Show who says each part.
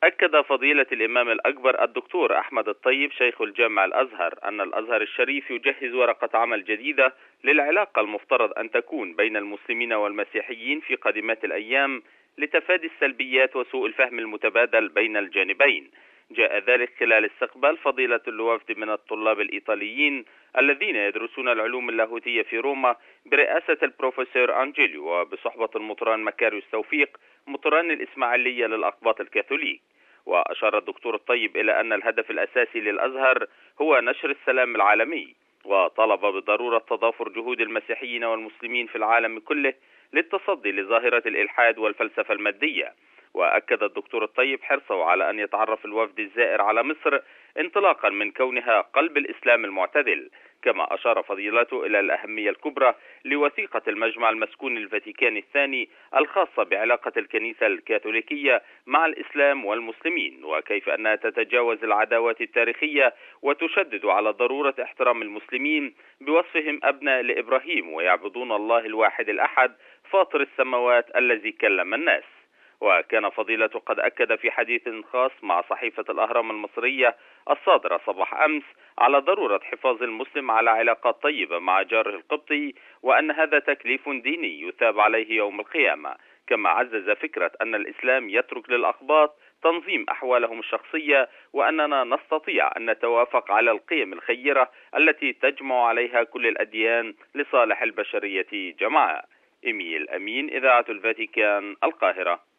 Speaker 1: أكد فضيلة الإمام الأكبر الدكتور أحمد الطيب شيخ الجامع الأزهر أن الأزهر الشريف يجهز ورقة عمل جديدة للعلاقة المفترض أن تكون بين المسلمين والمسيحيين في قادمات الأيام لتفادي السلبيات وسوء الفهم المتبادل بين الجانبين. جاء ذلك خلال استقبال فضيلة الوفد من الطلاب الإيطاليين الذين يدرسون العلوم اللاهوتية في روما برئاسة البروفيسور أنجيليو وبصحبة المطران مكاريوس توفيق مطران الإسماعيلية للأقباط الكاثوليك. وأشار الدكتور الطيب إلى أن الهدف الأساسي للأزهر هو نشر السلام العالمي، وطلب بضرورة تضافر جهود المسيحيين والمسلمين في العالم كله للتصدي لظاهرة الإلحاد والفلسفة المادية. وأكد الدكتور الطيب حرصه على أن يتعرف الوفد الزائر على مصر انطلاقا من كونها قلب الإسلام المعتدل، كما أشار فضيلته إلى الأهمية الكبرى لوثيقة المجمع المسكون الفاتيكاني الثاني الخاصة بعلاقة الكنيسة الكاثوليكية مع الإسلام والمسلمين، وكيف أنها تتجاوز العداوات التاريخية وتشدد على ضرورة احترام المسلمين بوصفهم أبناء لإبراهيم ويعبدون الله الواحد الأحد فاطر السماوات الذي كلم الناس. وكان فضيلته قد أكد في حديث خاص مع صحيفة الأهرام المصرية الصادرة صباح أمس على ضرورة حفاظ المسلم على علاقات طيبة مع جاره القبطي، وأن هذا تكليف ديني يثاب عليه يوم القيامة. كما عزز فكرة أن الإسلام يترك للأقباط تنظيم أحوالهم الشخصية، وأننا نستطيع أن نتوافق على القيم الخيرة التي تجمع عليها كل الأديان لصالح البشرية جمعاء. إيميل أمين، إذاعة الفاتيكان، القاهرة.